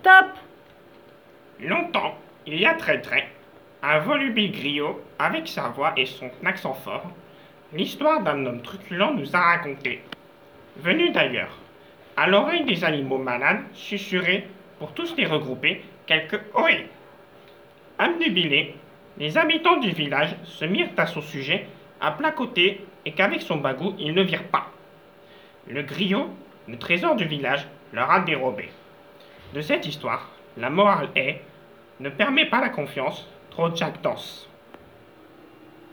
Top! Longtemps, il y a très, un volubile griot, avec sa voix et son accent fort, l'histoire d'un homme truculent nous a raconté. Venu d'ailleurs, à l'oreille des animaux malades, susurrer, pour tous les regrouper, quelques ohé. Obnubilés, les habitants du village se mirent à son sujet, à plat côté, et qu'avec son bagou, ils ne virent pas. Le griot, le trésor du village, leur a dérobé. De cette histoire, la morale est ne permet pas la confiance, trop de jactance.